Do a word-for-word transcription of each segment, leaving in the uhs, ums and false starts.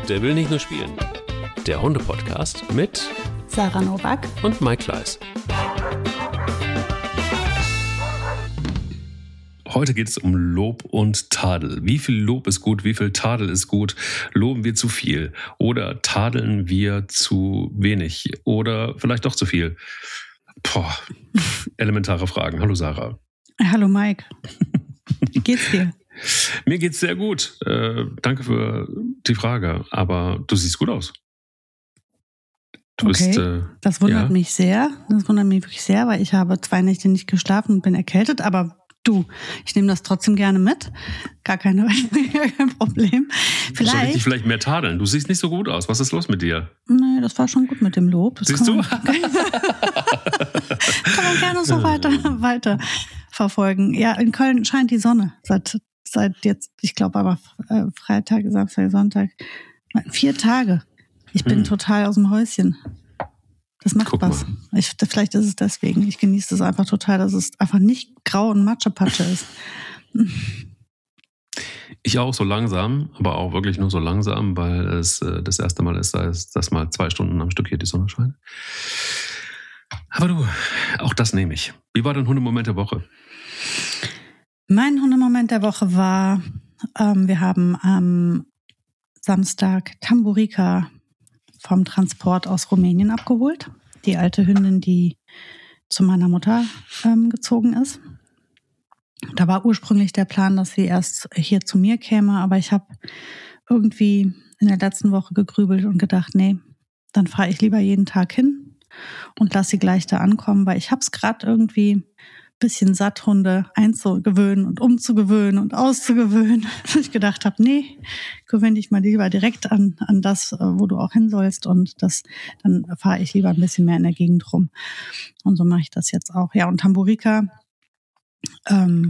Der will nicht nur spielen. Der Hunde-Podcast mit Sarah Nowak und Mike Kleiss. Heute geht es um Lob und Tadel. Wie viel Lob ist gut, wie viel Tadel ist gut? Loben wir zu viel oder tadeln wir zu wenig oder vielleicht doch zu viel? Boah, elementare Fragen. Hallo Sarah. Hallo Mike. Wie geht's dir? Mir geht's sehr gut. Äh, danke für die Frage, aber du siehst gut aus. Du okay, bist, äh, das wundert ja. mich sehr. Das wundert mich wirklich sehr, weil ich habe zwei Nächte nicht geschlafen und bin erkältet, aber du, ich nehme das trotzdem gerne mit. Gar keine, kein Problem. Vielleicht. Soll ich dich vielleicht mehr tadeln? Du siehst nicht so gut aus. Was ist los mit dir? Nee, das war schon gut mit dem Lob. Das Siehst kann du? Man, kann man gerne so weiter, weiter verfolgen. Ja, in Köln scheint die Sonne seit, seit jetzt, ich glaube aber äh, Freitag, Samstag, Sonntag. Vier Tage. Ich bin hm. total aus dem Häuschen. Das macht Guck was. Ich, vielleicht ist es deswegen. Ich genieße es einfach total, dass es einfach nicht grau und Matschepatsche ist. Ich auch so langsam, aber auch wirklich nur so langsam, weil es äh, das erste Mal ist, dass, dass mal zwei Stunden am Stück hier die Sonne scheint. Aber du, auch das nehme ich. Wie war dein Hundemoment der Woche? Mein Hundemoment der Woche war, ähm, wir haben am Samstag Tamburika vom Transport aus Rumänien abgeholt. Die alte Hündin, die zu meiner Mutter ähm, gezogen ist. Da war ursprünglich der Plan, dass sie erst hier zu mir käme, aber ich habe irgendwie in der letzten Woche gegrübelt und gedacht, nee, dann fahre ich lieber jeden Tag hin und lasse sie gleich da ankommen, weil ich habe es gerade irgendwie bisschen satt, Hunde einzugewöhnen und umzugewöhnen und auszugewöhnen. Dass ich gedacht habe, nee, gewöhne dich mal lieber direkt an, an das, wo du auch hin sollst und das, dann fahre ich lieber ein bisschen mehr in der Gegend rum. Und so mache ich das jetzt auch. Ja, und Tamburika ähm,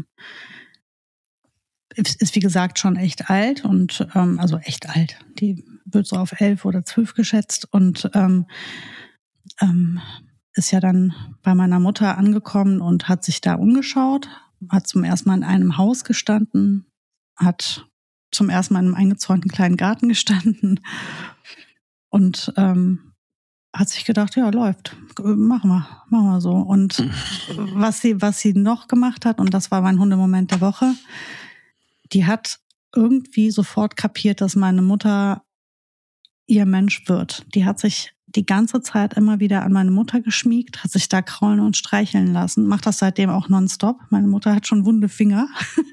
ist, ist wie gesagt schon echt alt und ähm, also echt alt. Die wird so auf elf oder zwölf geschätzt und ähm, ähm, ist ja dann bei meiner Mutter angekommen und hat sich da umgeschaut, hat zum ersten Mal in einem Haus gestanden, hat zum ersten Mal in einem eingezäunten kleinen Garten gestanden und ähm, hat sich gedacht, ja, läuft, machen wir, machen wir so. Und was sie, was sie noch gemacht hat, und das war mein Hundemoment der Woche, die hat irgendwie sofort kapiert, dass meine Mutter ihr Mensch wird. Die hat sich die ganze Zeit immer wieder an meine Mutter geschmiegt, hat sich da kraulen und streicheln lassen, macht das seitdem auch nonstop. Meine Mutter hat schon wunde Finger.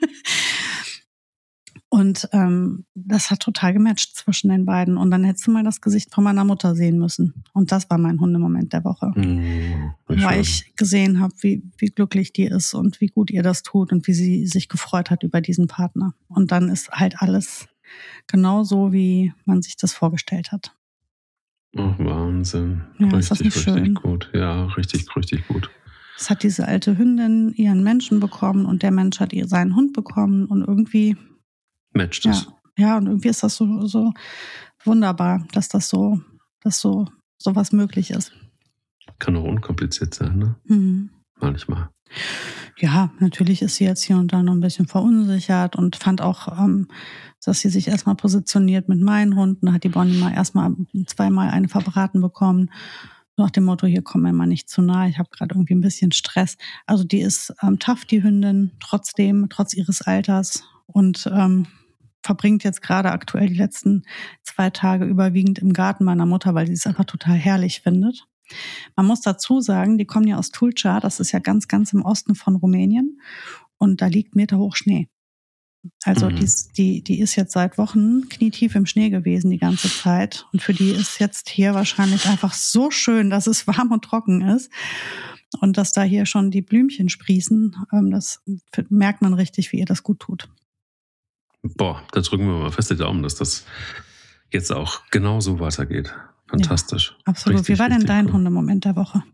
Und ähm, das hat total gematcht zwischen den beiden. Und dann hättest du mal das Gesicht von meiner Mutter sehen müssen. Und das war mein Hundemoment der Woche. Mm, weil ich gesehen habe, wie, wie glücklich die ist und wie gut ihr das tut und wie sie sich gefreut hat über diesen Partner. Und dann ist halt alles genauso, wie man sich das vorgestellt hat. Ach, Wahnsinn. Ja, richtig, ist das nicht richtig schön? gut. Ja, richtig, richtig gut. Es hat diese alte Hündin ihren Menschen bekommen und der Mensch hat ihr seinen Hund bekommen und irgendwie matcht es. Ja, ja, und irgendwie ist das so, so wunderbar, dass das so, dass so, so was möglich ist. Kann auch unkompliziert sein, ne? Mhm. Manchmal. Ja, natürlich ist sie jetzt hier und da noch ein bisschen verunsichert und fand auch, ähm, dass sie sich erstmal positioniert mit meinen Hunden. Da hat die Bonnie mal erstmal zweimal eine verbraten bekommen. Nach dem Motto, hier kommen wir mal nicht zu nahe. Ich habe gerade irgendwie ein bisschen Stress. Also die ist ähm, tough, die Hündin, trotzdem, trotz ihres Alters. Und ähm, verbringt jetzt gerade aktuell die letzten zwei Tage überwiegend im Garten meiner Mutter, weil sie es einfach total herrlich findet. Man muss dazu sagen, die kommen ja aus Tulcea, das ist ja ganz, ganz im Osten von Rumänien und da liegt meterhoch Schnee. Also mhm. die, die, die ist jetzt seit Wochen knietief im Schnee gewesen die ganze Zeit und für die ist jetzt hier wahrscheinlich einfach so schön, dass es warm und trocken ist und dass da hier schon die Blümchen sprießen, das merkt man richtig, wie ihr das gut tut. Boah, da drücken wir mal fest die Daumen, dass das jetzt auch genau so weitergeht. Fantastisch. Ja, absolut. Richtig, wie war denn dein cool. Hundemoment der Woche?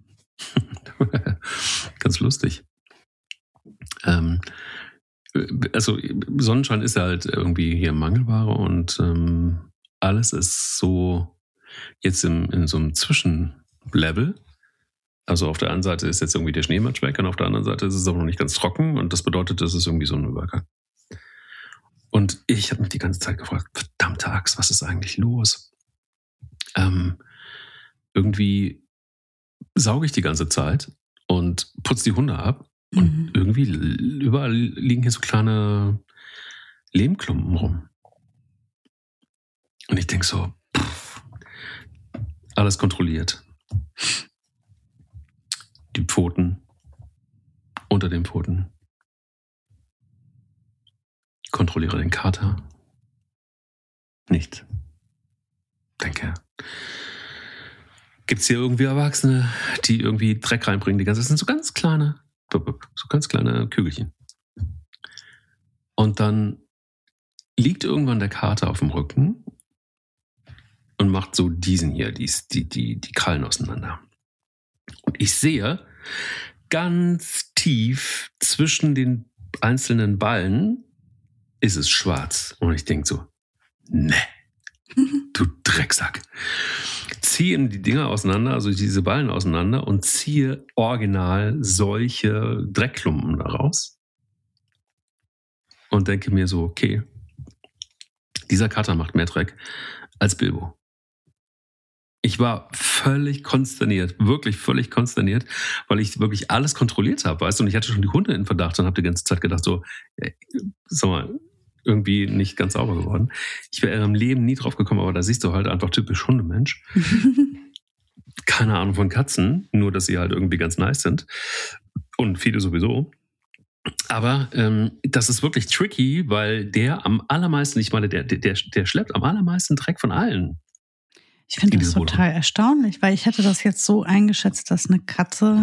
Ganz lustig. Ähm, also Sonnenschein ist ja halt irgendwie hier Mangelware und ähm, alles ist so jetzt im, in so einem Zwischenlevel. Also auf der einen Seite ist jetzt irgendwie der Schneematsch weg und auf der anderen Seite ist es auch noch nicht ganz trocken und das bedeutet, das ist irgendwie so ein Übergang. Und ich habe mich die ganze Zeit gefragt, verdammte Axt, was ist eigentlich los? Ähm, irgendwie sauge ich die ganze Zeit und putze die Hunde ab. Und Mhm. irgendwie überall liegen hier so kleine Lehmklumpen rum. Und ich denke so, pff, alles kontrolliert. Die Pfoten, unter den Pfoten. Kontrolliere den Kater. Nicht. Denke, gibt es hier irgendwie Erwachsene, die irgendwie Dreck reinbringen? Die ganze, das sind so ganz kleine, so ganz kleine Kügelchen. Und dann liegt irgendwann der Kater auf dem Rücken und macht so diesen hier, die, die, die, die Krallen auseinander. Und ich sehe ganz tief zwischen den einzelnen Ballen ist es schwarz. Und ich denke so, ne, du Drecksack. Ziehe die Dinger auseinander, also diese Ballen auseinander und ziehe original solche Dreckklumpen daraus. Und denke mir so, okay, dieser Kater macht mehr Dreck als Bilbo. Ich war völlig konsterniert, wirklich völlig konsterniert, weil ich wirklich alles kontrolliert habe, weißt du, und ich hatte schon die Hunde in Verdacht und habe die ganze Zeit gedacht so, ey, sag mal, irgendwie nicht ganz sauber geworden. Ich wäre im Leben nie drauf gekommen, aber da siehst du halt einfach typisch Hundemensch. Keine Ahnung von Katzen, nur dass sie halt irgendwie ganz nice sind und viele sowieso. Aber ähm, das ist wirklich tricky, weil der am allermeisten, ich meine, der, der, der schleppt am allermeisten Dreck von allen. Ich finde das total erstaunlich, weil ich hätte das jetzt so eingeschätzt, dass eine Katze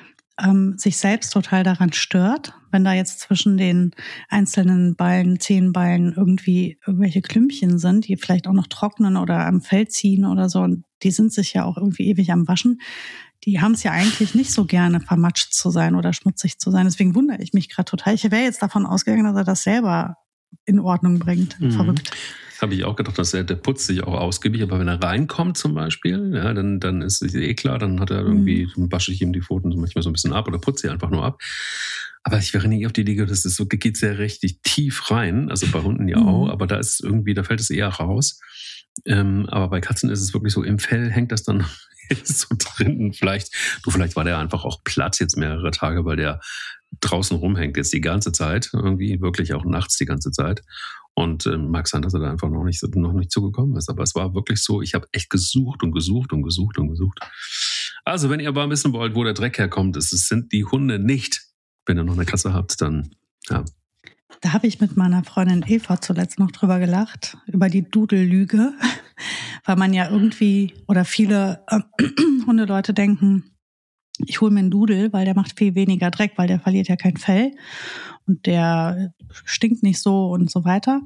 ähm, sich selbst total daran stört, wenn da jetzt zwischen den einzelnen Ballen, Zehenballen irgendwie irgendwelche Klümpchen sind, die vielleicht auch noch trocknen oder am Fell ziehen oder so. Und die sind sich ja auch irgendwie ewig am Waschen. Die haben es ja eigentlich nicht so gerne, vermatscht zu sein oder schmutzig zu sein. Deswegen wundere ich mich gerade total. Ich wäre jetzt davon ausgegangen, dass er das selber in Ordnung bringt. Mhm. Verrückt. Habe ich auch gedacht, dass der, der putzt sich auch ausgiebig, aber wenn er reinkommt zum Beispiel, ja, dann, dann ist es eh klar, dann hat er irgendwie, mhm. dann wasche ich ihm die Pfoten manchmal so ein bisschen ab oder putze sie einfach nur ab. Aber ich wäre nie auf die Idee, das ist so, geht sehr richtig tief rein, also bei Hunden ja mhm. auch, aber da ist irgendwie, da fällt es eher raus. Ähm, aber bei Katzen ist es wirklich so, im Fell hängt das dann so drin. Vielleicht, du, vielleicht war der einfach auch platt jetzt mehrere Tage, weil der draußen rumhängt jetzt die ganze Zeit, irgendwie wirklich auch nachts die ganze Zeit. Und äh, mag sein, dass er da einfach noch nicht, noch nicht zugekommen ist. Aber es war wirklich so, ich habe echt gesucht und gesucht und gesucht und gesucht. Also, wenn ihr aber wissen wollt, wo der Dreck herkommt, es sind die Hunde nicht. Wenn ihr noch eine Katze habt, dann, ja. Da habe ich mit meiner Freundin Eva zuletzt noch drüber gelacht, über die Dudellüge. Weil man ja irgendwie, oder viele äh, Hundeleute denken, ich hole mir einen Dudel, weil der macht viel weniger Dreck, weil der verliert ja kein Fell und der stinkt nicht so und so weiter.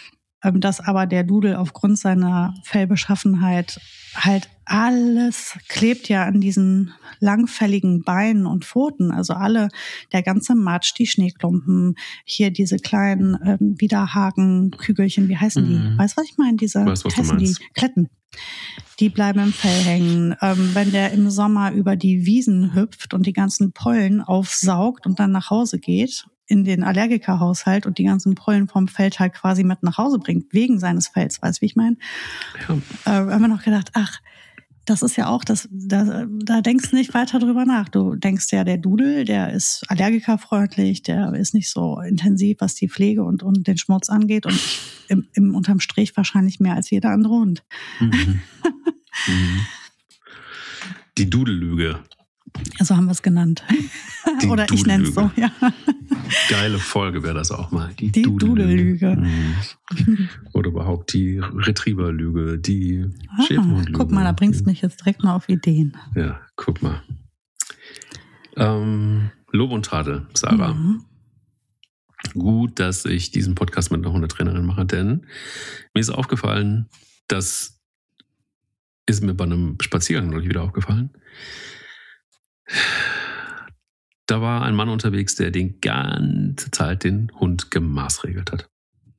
Dass aber der Dudel aufgrund seiner Fellbeschaffenheit halt alles klebt ja an diesen langfälligen Beinen und Pfoten. Also alle, der ganze Matsch, die Schneeklumpen, hier diese kleinen ähm, Widerhaken-Kügelchen, wie heißen die? Mhm. Weißt du, was ich meine? Diese, weiß, was heißen du die Kletten. Die bleiben im Fell hängen. Ähm, wenn der im Sommer über die Wiesen hüpft und die ganzen Pollen aufsaugt und dann nach Hause geht, in den Allergikerhaushalt und die ganzen Pollen vom Feld halt quasi mit nach Hause bringt, wegen seines Fells, weißt du, wie ich meine? Ja. Äh, haben wir noch gedacht, ach, das ist ja auch, das, da, da denkst du nicht weiter drüber nach. Du denkst ja, der Dudel, der ist allergikerfreundlich, der ist nicht so intensiv, was die Pflege und, und den Schmutz angeht und im, im unterm Strich wahrscheinlich mehr als jeder andere Hund. Mhm. mhm. Die Dudellüge. Ja, so haben wir es genannt. Die Oder ich nenne es so, ja. Geile Folge wäre das auch mal. Die, die Dudellüge. Mhm. Oder überhaupt die Retrieverlüge, die ah, Schäferhundlüge. Guck mal, da bringst du mich jetzt direkt mal auf Ideen. Ja, guck mal. Ähm, Lob und Tadel, Sarah. Mhm. Gut, dass ich diesen Podcast mit einer Hundetrainerin mache, denn mir ist aufgefallen, das ist mir bei einem Spaziergang neulich wieder aufgefallen. Da war ein Mann unterwegs, der die ganze Zeit den Hund gemaßregelt hat.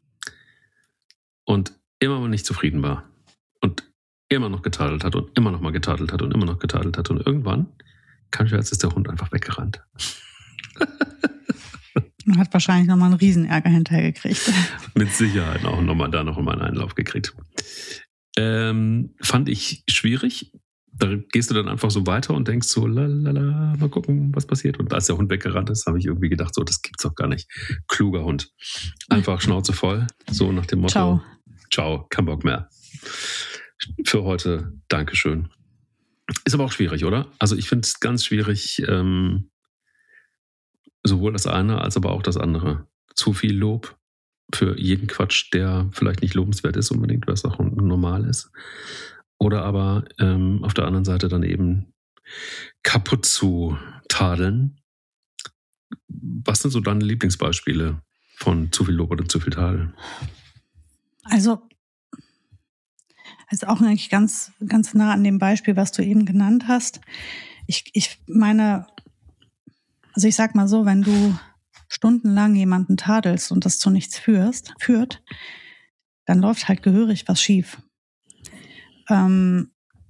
Und immer noch nicht zufrieden war. Und immer noch getadelt hat und immer noch mal getadelt hat und immer noch getadelt hat. Und irgendwann, kein Scherz, ist der Hund einfach weggerannt. Man hat wahrscheinlich nochmal einen Riesenärger hinterher gekriegt. Mit Sicherheit auch nochmal da noch mal einen Einlauf gekriegt. Ähm, fand ich schwierig. Da gehst du dann einfach so weiter und denkst so, lalala, mal gucken, was passiert. Und als der Hund weggerannt ist, habe ich irgendwie gedacht, so, das gibt's doch gar nicht. Kluger Hund. Einfach Schnauze voll. So nach dem Motto, Ciao, ciao, kein Bock mehr. Für heute, Dankeschön. Ist aber auch schwierig, oder? Also ich finde es ganz schwierig, ähm, sowohl das eine als aber auch das andere. Zu viel Lob für jeden Quatsch, der vielleicht nicht lobenswert ist unbedingt, was auch normal ist. Oder aber ähm, auf der anderen Seite dann eben kaputt zu tadeln. Was sind so deine Lieblingsbeispiele von zu viel Lob oder zu viel Tadel? Also, ist auch eigentlich ganz, ganz nah an dem Beispiel, was du eben genannt hast. Ich, ich meine, also ich sag mal so, wenn du stundenlang jemanden tadelst und das zu nichts führst, führt, dann läuft halt gehörig was schief. Ähm,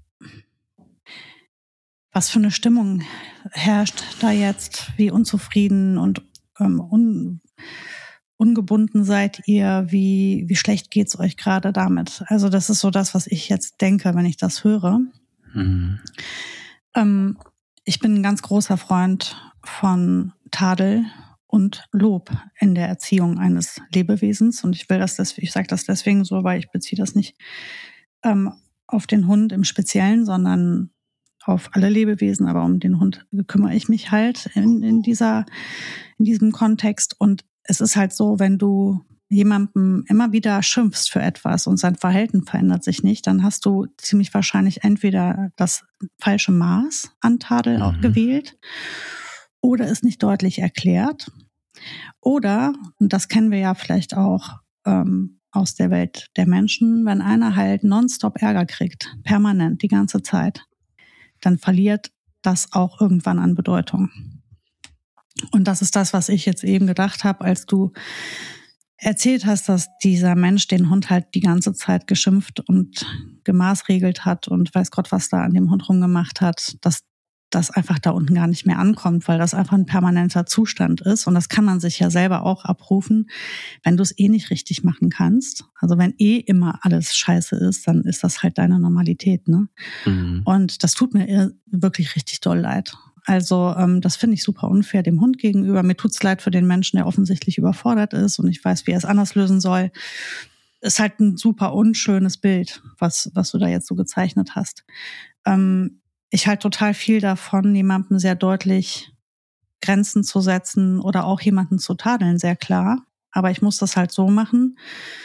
was für eine Stimmung herrscht da jetzt? Wie unzufrieden und ähm, un, ungebunden seid ihr? Wie, wie schlecht geht's euch gerade damit? Also das ist so das, was ich jetzt denke, wenn ich das höre. Mhm. Ähm, ich bin ein ganz großer Freund von Tadel und Lob in der Erziehung eines Lebewesens. Und ich will das deswegen, ich sage das deswegen so, weil ich beziehe das nicht ähm, auf den Hund im Speziellen, sondern auf alle Lebewesen, aber um den Hund kümmere ich mich halt in, in dieser, in diesem Kontext. Und es ist halt so, wenn du jemandem immer wieder schimpfst für etwas und sein Verhalten verändert sich nicht, dann hast du ziemlich wahrscheinlich entweder das falsche Maß an Tadel auch mhm. gewählt oder es nicht deutlich erklärt. Oder, und das kennen wir ja vielleicht auch ähm, aus der Welt der Menschen, wenn einer halt nonstop Ärger kriegt, permanent, die ganze Zeit, dann verliert das auch irgendwann an Bedeutung. Und das ist das, was ich jetzt eben gedacht habe, als du erzählt hast, dass dieser Mensch den Hund halt die ganze Zeit geschimpft und gemaßregelt hat und weiß Gott, was da an dem Hund rumgemacht hat, dass das einfach da unten gar nicht mehr ankommt, weil das einfach ein permanenter Zustand ist. Und das kann man sich ja selber auch abrufen, wenn du es eh nicht richtig machen kannst. Also wenn eh immer alles scheiße ist, dann ist das halt deine Normalität, ne? Mhm. Und das tut mir wirklich richtig doll leid. Also ähm, das finde ich super unfair dem Hund gegenüber. Mir tut's leid für den Menschen, der offensichtlich überfordert ist und ich weiß, wie er es anders lösen soll. Ist halt ein super unschönes Bild, was was du da jetzt so gezeichnet hast. Ähm, ich halte total viel davon, jemandem sehr deutlich Grenzen zu setzen oder auch jemanden zu tadeln, sehr klar. Aber ich muss das halt so machen,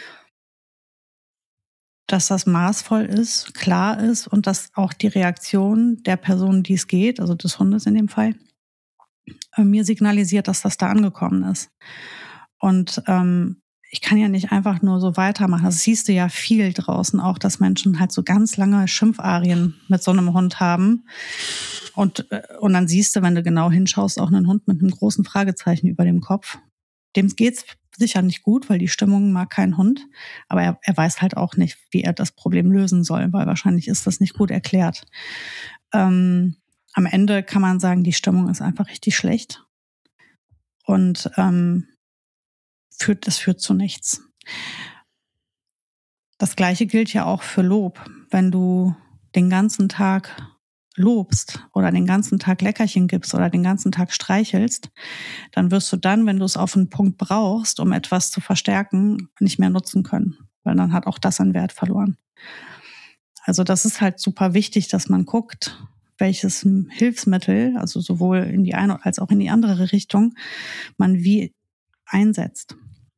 dass das maßvoll ist, klar ist und dass auch die Reaktion der Person, die es geht, also des Hundes in dem Fall, mir signalisiert, dass das da angekommen ist. Und ähm, ich kann ja nicht einfach nur so weitermachen. Das siehst du ja viel draußen auch, dass Menschen halt so ganz lange Schimpfarien mit so einem Hund haben. Und, und dann siehst du, wenn du genau hinschaust, auch einen Hund mit einem großen Fragezeichen über dem Kopf. Dem geht's sicher nicht gut, weil die Stimmung mag kein Hund. Aber er, er weiß halt auch nicht, wie er das Problem lösen soll, weil wahrscheinlich ist das nicht gut erklärt. Ähm, am Ende kann man sagen, die Stimmung ist einfach richtig schlecht. Und ähm, führt, das führt zu nichts. Das Gleiche gilt ja auch für Lob. Wenn du den ganzen Tag lobst oder den ganzen Tag Leckerchen gibst oder den ganzen Tag streichelst, dann wirst du dann, wenn du es auf einen Punkt brauchst, um etwas zu verstärken, nicht mehr nutzen können. Weil dann hat auch das an Wert verloren. Also das ist halt super wichtig, dass man guckt, welches Hilfsmittel, also sowohl in die eine als auch in die andere Richtung, man wie einsetzt.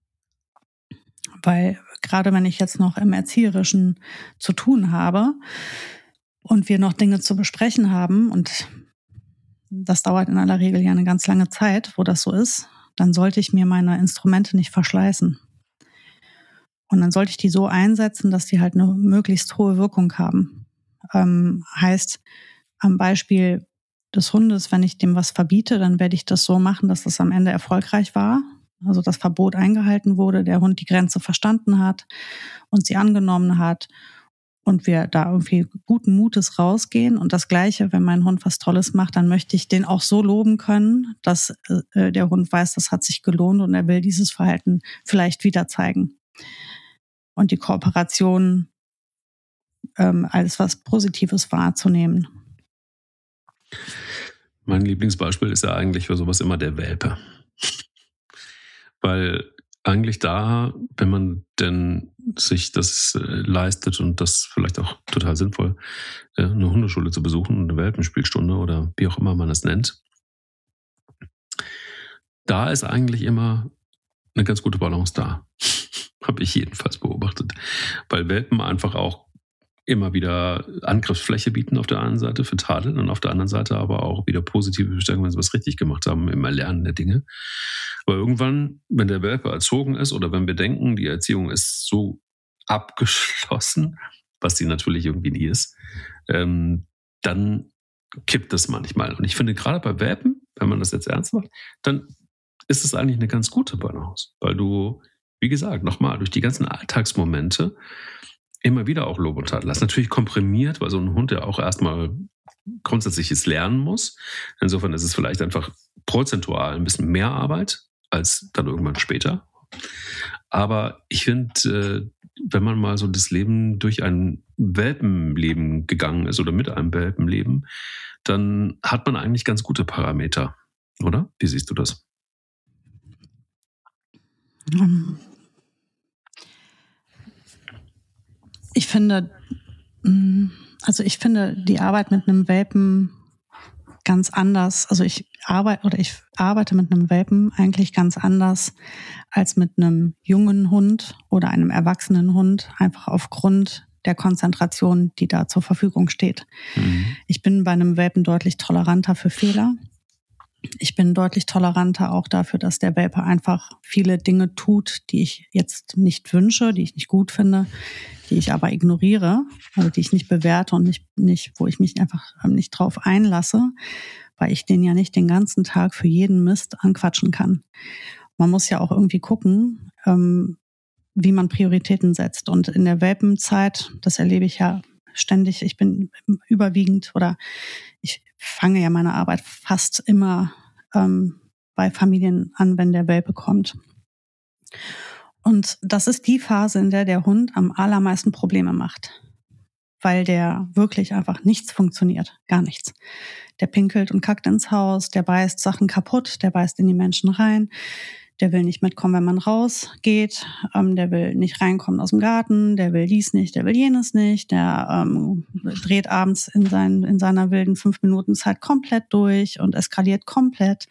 Weil gerade wenn ich jetzt noch im Erzieherischen zu tun habe und wir noch Dinge zu besprechen haben, und das dauert in aller Regel ja eine ganz lange Zeit, wo das so ist, dann sollte ich mir meine Instrumente nicht verschleißen. Und dann sollte ich die so einsetzen, dass die halt eine möglichst hohe Wirkung haben. Ähm, heißt, am Beispiel des Hundes, wenn ich dem was verbiete, dann werde ich das so machen, dass das am Ende erfolgreich war. Also das Verbot eingehalten wurde, der Hund die Grenze verstanden hat und sie angenommen hat und wir da irgendwie guten Mutes rausgehen. Und das Gleiche, wenn mein Hund was Tolles macht, dann möchte ich den auch so loben können, dass äh, der Hund weiß, das hat sich gelohnt und er will dieses Verhalten vielleicht wieder zeigen. Und die Kooperation ähm, als was Positives wahrzunehmen. Mein Lieblingsbeispiel ist ja eigentlich für sowas immer der Welpe. Weil eigentlich da, wenn man denn sich das äh, leistet und das vielleicht auch total sinnvoll, äh, eine Hundeschule zu besuchen, eine Welpenspielstunde oder wie auch immer man es nennt, da ist eigentlich immer eine ganz gute Balance da. Habe ich jedenfalls beobachtet. Weil Welpen einfach auch immer wieder Angriffsfläche bieten auf der einen Seite für Tadeln und auf der anderen Seite aber auch wieder positive Bestärkung, wenn sie was richtig gemacht haben im Erlernen der Dinge. Aber irgendwann, wenn der Welpe erzogen ist oder wenn wir denken, die Erziehung ist so abgeschlossen, was sie natürlich irgendwie nie ist, ähm, dann kippt das manchmal. Und ich finde, gerade bei Welpen, wenn man das jetzt ernst macht, dann ist es eigentlich eine ganz gute Balance, weil du, wie gesagt, nochmal, durch die ganzen Alltagsmomente immer wieder auch Lob und Tadel hast. Natürlich komprimiert, weil so ein Hund ja auch erstmal grundsätzliches lernen muss. Insofern ist es vielleicht einfach prozentual ein bisschen mehr Arbeit als dann irgendwann später. Aber ich finde, wenn man mal so das Leben durch ein Welpenleben gegangen ist oder mit einem Welpenleben, dann hat man eigentlich ganz gute Parameter, oder? Wie siehst du das? Ich finde, also ich finde die Arbeit mit einem Welpen ganz anders. Also ich arbeite oder ich arbeite mit einem Welpen eigentlich ganz anders als mit einem jungen Hund oder einem erwachsenen Hund, einfach aufgrund der Konzentration, die da zur Verfügung steht. Mhm. Ich bin bei einem Welpen deutlich toleranter für Fehler. Ich bin deutlich toleranter auch dafür, dass der Welpe einfach viele Dinge tut, die ich jetzt nicht wünsche, die ich nicht gut finde, die ich aber ignoriere, also die ich nicht bewerte und nicht, nicht, wo ich mich einfach nicht drauf einlasse, weil ich den ja nicht den ganzen Tag für jeden Mist anquatschen kann. Man muss ja auch irgendwie gucken, ähm, wie man Prioritäten setzt. Und in der Welpenzeit, das erlebe ich ja ständig, ich bin überwiegend oder ich fange ja meine Arbeit fast immer ähm, bei Familien an, wenn der Welpe kommt. Und das ist die Phase, in der der Hund am allermeisten Probleme macht, weil der wirklich einfach nichts funktioniert, gar nichts. Der pinkelt und kackt ins Haus, der beißt Sachen kaputt, der beißt in die Menschen rein, der will nicht mitkommen, wenn man rausgeht, ähm, der will nicht reinkommen aus dem Garten, der will dies nicht, der will jenes nicht, der ähm, dreht abends in, sein, in seiner wilden fünf Minuten Zeit komplett durch und eskaliert komplett.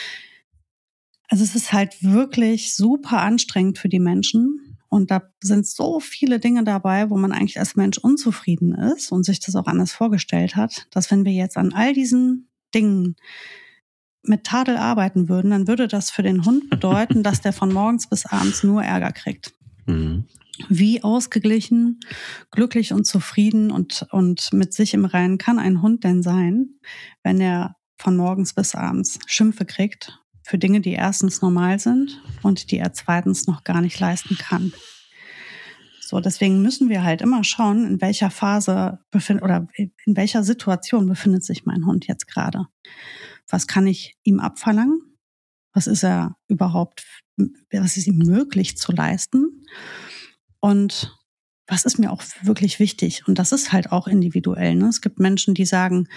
Also es ist halt wirklich super anstrengend für die Menschen und da sind so viele Dinge dabei, wo man eigentlich als Mensch unzufrieden ist und sich das auch anders vorgestellt hat, dass wenn wir jetzt an all diesen Dingen mit Tadel arbeiten würden, dann würde das für den Hund bedeuten, dass der von morgens bis abends nur Ärger kriegt. Mhm. Wie ausgeglichen, glücklich und zufrieden und, und mit sich im Reinen kann ein Hund denn sein, wenn er von morgens bis abends Schimpfe kriegt für Dinge, die erstens normal sind und die er zweitens noch gar nicht leisten kann. So, deswegen müssen wir halt immer schauen, in welcher Phase befindet oder in welcher Situation befindet sich mein Hund jetzt gerade. Was kann ich ihm abverlangen? Was ist er überhaupt, was ist ihm möglich zu leisten? Und was ist mir auch wirklich wichtig? Und das ist halt auch individuell. Ne? Es gibt Menschen, die sagen,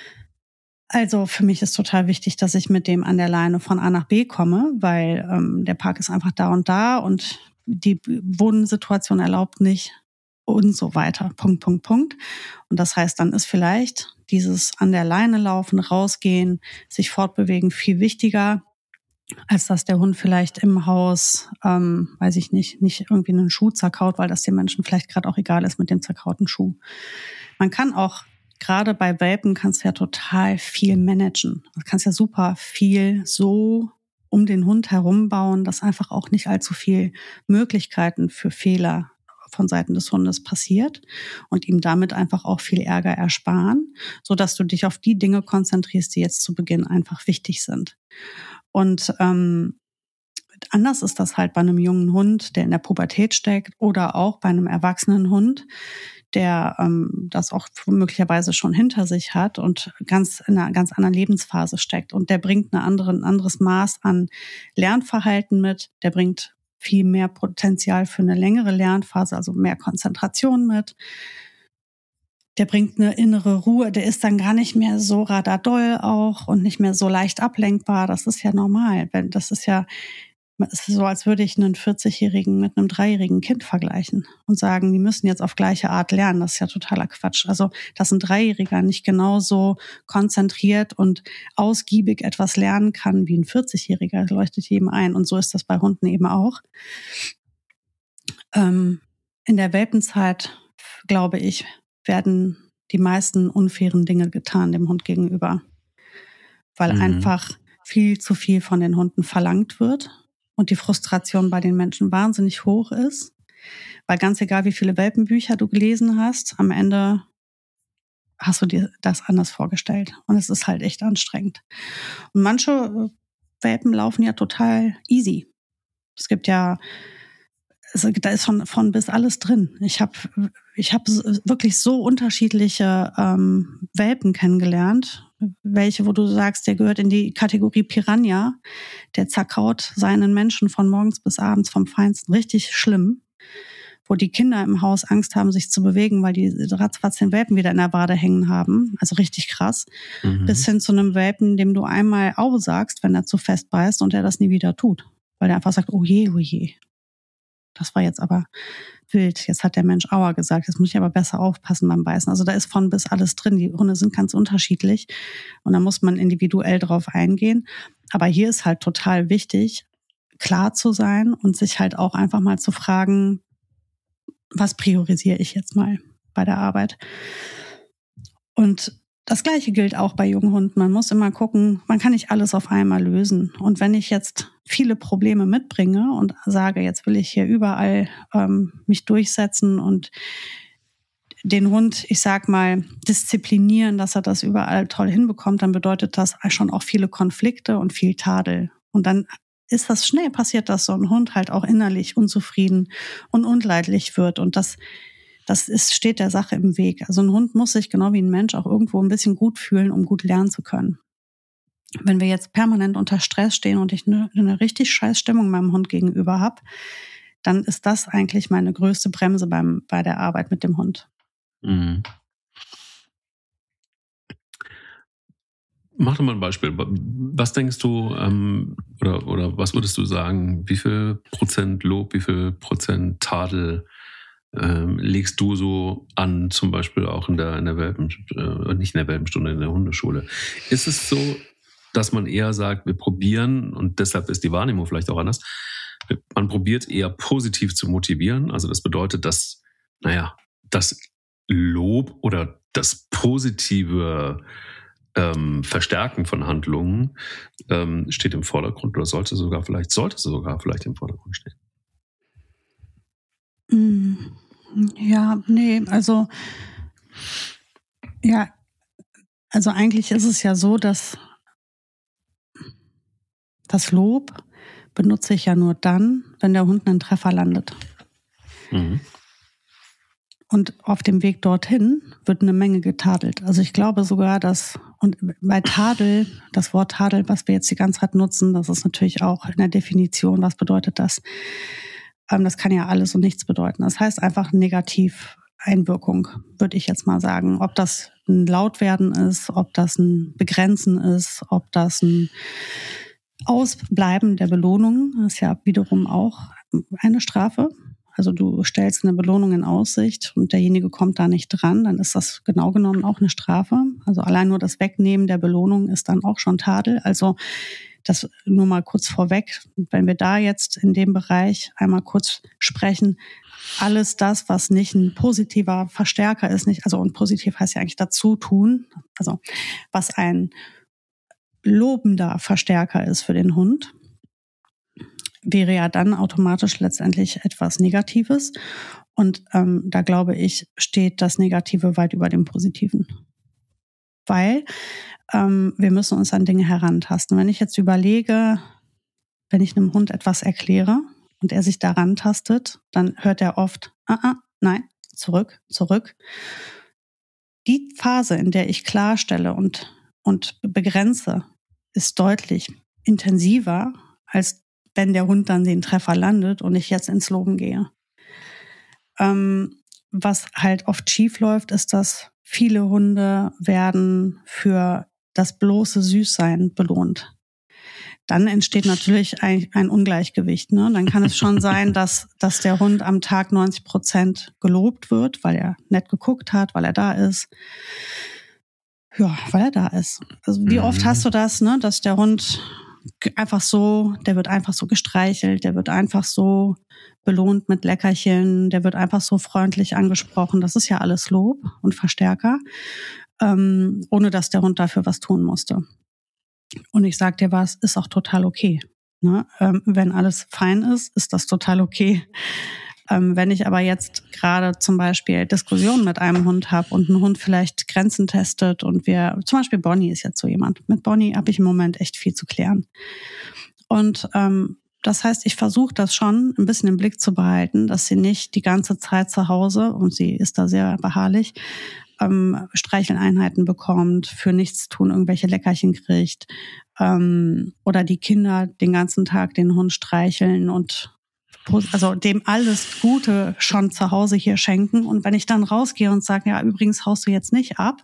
also für mich ist total wichtig, dass ich mit dem an der Leine von A nach B komme, weil ähm, der Park ist einfach da und da und die Wohnsituation erlaubt nicht und so weiter. Punkt, Punkt, Punkt. Und das heißt, dann ist vielleicht dieses an der Leine laufen, rausgehen, sich fortbewegen viel wichtiger, als dass der Hund vielleicht im Haus, ähm, weiß ich nicht, nicht irgendwie einen Schuh zerkaut, weil das den Menschen vielleicht gerade auch egal ist mit dem zerkauten Schuh. Man kann auch, gerade bei Welpen kannst du ja total viel managen. Du kannst ja super viel so um den Hund herum bauen, dass einfach auch nicht allzu viel Möglichkeiten für Fehler von Seiten des Hundes passiert und ihm damit einfach auch viel Ärger ersparen, so dass du dich auf die Dinge konzentrierst, die jetzt zu Beginn einfach wichtig sind. Und ähm, anders ist das halt bei einem jungen Hund, der in der Pubertät steckt, oder auch bei einem erwachsenen Hund, der ähm, das auch möglicherweise schon hinter sich hat und ganz in einer ganz anderen Lebensphase steckt. Und der bringt eine andere, ein anderes Maß an Lernverhalten mit. Der bringt viel mehr Potenzial für eine längere Lernphase, also mehr Konzentration mit. Der bringt eine innere Ruhe. Der ist dann gar nicht mehr so radadoll auch und nicht mehr so leicht ablenkbar. Das ist ja normal. Das ist ja Es ist so, als würde ich einen vierzigjährigen mit einem dreijährigen Kind vergleichen und sagen, die müssen jetzt auf gleiche Art lernen. Das ist ja totaler Quatsch. Also, dass ein Dreijähriger nicht genauso konzentriert und ausgiebig etwas lernen kann wie ein vierzigjähriger, leuchtet jedem ein. Und so ist das bei Hunden eben auch. Ähm, in der Welpenzeit, glaube ich, werden die meisten unfairen Dinge getan dem Hund gegenüber, weil mhm. einfach viel zu viel von den Hunden verlangt wird. Und die Frustration bei den Menschen wahnsinnig hoch ist, weil ganz egal, wie viele Welpenbücher du gelesen hast, am Ende hast du dir das anders vorgestellt. Und es ist halt echt anstrengend. Und manche Welpen laufen ja total easy. Es gibt ja, es, da ist von, von bis alles drin. Ich habe ich hab wirklich so unterschiedliche ähm, Welpen kennengelernt. Welche, wo du sagst, der gehört in die Kategorie Piranha, der zerkaut seinen Menschen von morgens bis abends vom Feinsten, richtig schlimm, wo die Kinder im Haus Angst haben, sich zu bewegen, weil die ratzfatz den Welpen wieder in der Wade hängen haben, also richtig krass, mhm. bis hin zu einem Welpen, dem du einmal Au sagst, wenn er zu fest beißt und er das nie wieder tut, weil der einfach sagt, oh je, oh je, das war jetzt aber wild. Jetzt hat der Mensch Aua gesagt. Jetzt muss ich aber besser aufpassen beim Beißen. Also da ist von bis alles drin. Die Hunde sind ganz unterschiedlich. Und da muss man individuell drauf eingehen. Aber hier ist halt total wichtig, klar zu sein und sich halt auch einfach mal zu fragen, was priorisiere ich jetzt mal bei der Arbeit? Und das Gleiche gilt auch bei jungen Hunden. Man muss immer gucken, man kann nicht alles auf einmal lösen. Und wenn ich jetzt viele Probleme mitbringe und sage, jetzt will ich hier überall ähm, mich durchsetzen und den Hund, ich sag mal, disziplinieren, dass er das überall toll hinbekommt, dann bedeutet das schon auch viele Konflikte und viel Tadel. Und dann ist das schnell passiert, dass so ein Hund halt auch innerlich unzufrieden und unleidlich wird. Und das Das ist, steht der Sache im Weg. Also ein Hund muss sich genau wie ein Mensch auch irgendwo ein bisschen gut fühlen, um gut lernen zu können. Wenn wir jetzt permanent unter Stress stehen und ich eine, eine richtig scheiß Stimmung meinem Hund gegenüber habe, dann ist das eigentlich meine größte Bremse beim, bei der Arbeit mit dem Hund. Mhm. Mach doch mal ein Beispiel. Was denkst du, ähm, oder, oder was würdest du sagen, wie viel Prozent Lob, wie viel Prozent Tadel Ähm, legst du so an, zum Beispiel auch in der, in der Welpen, äh, nicht in der Welpenstunde, in der Hundeschule? Ist es so, dass man eher sagt, wir probieren, und deshalb ist die Wahrnehmung vielleicht auch anders, man probiert eher positiv zu motivieren, also das bedeutet, dass, naja, das Lob oder das positive ähm, Verstärken von Handlungen ähm, steht im Vordergrund oder sollte sogar vielleicht, sollte sogar vielleicht im Vordergrund stehen? Ja, nee, also ja, also eigentlich ist es ja so, dass das Lob benutze ich ja nur dann, wenn der Hund einen Treffer landet. Mhm. Und auf dem Weg dorthin wird eine Menge getadelt. Also ich glaube sogar, dass, und bei Tadel, das Wort Tadel, was wir jetzt die ganze Zeit nutzen, das ist natürlich auch in der Definition, was bedeutet das? Das kann ja alles und nichts bedeuten. Das heißt einfach Negativeinwirkung, würde ich jetzt mal sagen. Ob das ein Lautwerden ist, ob das ein Begrenzen ist, ob das ein Ausbleiben der Belohnung, das ist ja wiederum auch eine Strafe. Also du stellst eine Belohnung in Aussicht und derjenige kommt da nicht dran, dann ist das genau genommen auch eine Strafe. Also allein nur das Wegnehmen der Belohnung ist dann auch schon Tadel. Also das nur mal kurz vorweg, wenn wir da jetzt in dem Bereich einmal kurz sprechen, alles das, was nicht ein positiver Verstärker ist, nicht, also und positiv heißt ja eigentlich dazu tun, also was ein lobender Verstärker ist für den Hund, wäre ja dann automatisch letztendlich etwas Negatives. Und ähm, da glaube ich, steht das Negative weit über dem Positiven. Weil ähm, wir müssen uns an Dinge herantasten. Wenn ich jetzt überlege, wenn ich einem Hund etwas erkläre und er sich daran tastet, dann hört er oft, ah, ah, nein, zurück, zurück. Die Phase, in der ich klarstelle und, und begrenze, ist deutlich intensiver, als wenn der Hund dann den Treffer landet und ich jetzt ins Loben gehe. Ähm, was halt oft schief läuft, ist, dass viele Hunde werden für das bloße Süßsein belohnt. Dann entsteht natürlich ein, ein Ungleichgewicht. Ne? Dann kann es schon sein, dass, dass der Hund am Tag neunzig Prozent gelobt wird, weil er nett geguckt hat, weil er da ist. Ja, weil er da ist. Also wie mhm. oft hast du das, ne, dass der Hund einfach so, der wird einfach so gestreichelt, der wird einfach so belohnt mit Leckerchen, der wird einfach so freundlich angesprochen. Das ist ja alles Lob und Verstärker, ähm, ohne dass der Hund dafür was tun musste. Und ich sag dir was, ist auch total okay. Ne? Ähm, wenn alles fein ist, ist das total okay. Ähm, wenn ich aber jetzt gerade zum Beispiel Diskussionen mit einem Hund habe und ein Hund vielleicht Grenzen testet und wir, zum Beispiel Bonnie ist jetzt so jemand. Mit Bonnie habe ich im Moment echt viel zu klären. Und ähm, das heißt, ich versuche das schon ein bisschen im Blick zu behalten, dass sie nicht die ganze Zeit zu Hause, und sie ist da sehr beharrlich, ähm, Streicheleinheiten bekommt, für nichts tun irgendwelche Leckerchen kriegt, ähm, oder die Kinder den ganzen Tag den Hund streicheln und also dem alles Gute schon zu Hause hier schenken. Und wenn ich dann rausgehe und sage, ja, übrigens haust du jetzt nicht ab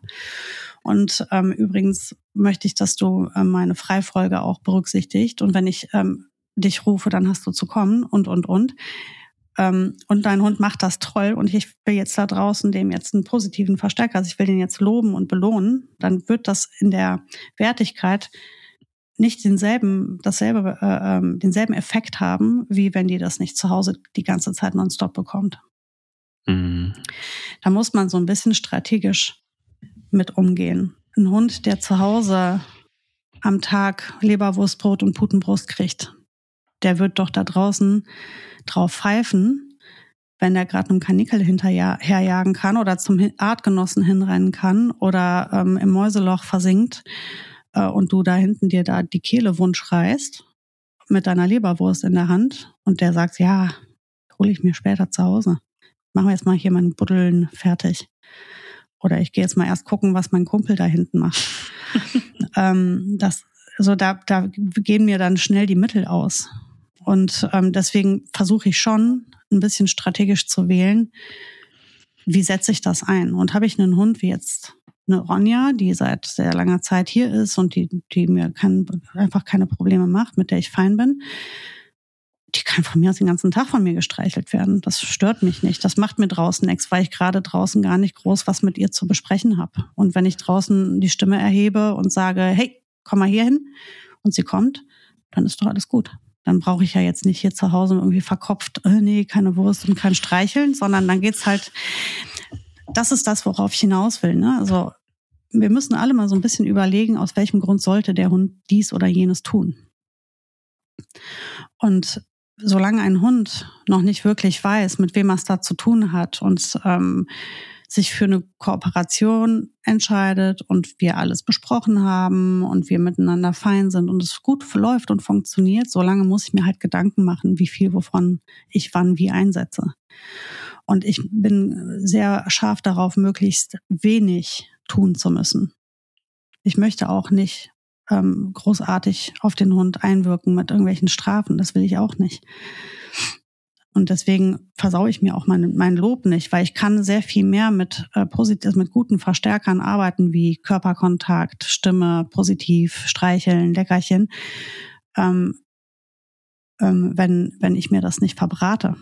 und ähm, übrigens möchte ich, dass du äh, meine Freifolge auch berücksichtigt und wenn ich ähm, dich rufe, dann hast du zu kommen und, und, und. Ähm, und dein Hund macht das toll und ich will jetzt da draußen dem jetzt einen positiven Verstärker, also ich will den jetzt loben und belohnen, dann wird das in der Wertigkeit nicht denselben, dasselbe, äh, ähm, denselben Effekt haben, wie wenn die das nicht zu Hause die ganze Zeit nonstop bekommt. Mhm. Da muss man so ein bisschen strategisch mit umgehen. Ein Hund, der zu Hause am Tag Leberwurstbrot und Putenbrust kriegt, der wird doch da draußen drauf pfeifen, wenn der gerade einem Kanickel hinterherjagen kann oder zum Artgenossen hinrennen kann oder ähm, im Mäuseloch versinkt, und du da hinten dir da die Kehle wund reißt mit deiner Leberwurst in der Hand und der sagt, ja, hole ich mir später zu Hause. Machen wir jetzt mal hier meinen Buddeln fertig. Oder ich gehe jetzt mal erst gucken, was mein Kumpel da hinten macht. ähm, das, also da, da gehen mir dann schnell die Mittel aus. Und ähm, deswegen versuche ich schon, ein bisschen strategisch zu wählen, wie setze ich das ein? Und habe ich einen Hund wie jetzt eine Ronja, die seit sehr langer Zeit hier ist und die, die mir kein, einfach keine Probleme macht, mit der ich fein bin, die kann von mir aus den ganzen Tag von mir gestreichelt werden. Das stört mich nicht. Das macht mir draußen nichts, weil ich gerade draußen gar nicht groß was mit ihr zu besprechen habe. Und wenn ich draußen die Stimme erhebe und sage, hey, komm mal hier hin, und sie kommt, dann ist doch alles gut. Dann brauche ich ja jetzt nicht hier zu Hause irgendwie verkopft, äh, nee, keine Wurst und kein Streicheln, sondern dann geht's halt, das ist das, worauf ich hinaus will, ne? Also, wir müssen alle mal so ein bisschen überlegen, aus welchem Grund sollte der Hund dies oder jenes tun. Und solange ein Hund noch nicht wirklich weiß, mit wem er es da zu tun hat und ähm, sich für eine Kooperation entscheidet und wir alles besprochen haben und wir miteinander fein sind und es gut läuft und funktioniert, solange muss ich mir halt Gedanken machen, wie viel wovon ich wann wie einsetze. Und ich bin sehr scharf darauf, möglichst wenig tun zu müssen. Ich möchte auch nicht ähm, großartig auf den Hund einwirken mit irgendwelchen Strafen. Das will ich auch nicht. Und deswegen versaue ich mir auch mein, mein Lob nicht, weil ich kann sehr viel mehr mit äh, positiv, mit guten Verstärkern arbeiten, wie Körperkontakt, Stimme, positiv, Streicheln, Leckerchen, ähm, ähm, wenn, wenn ich mir das nicht verbrate.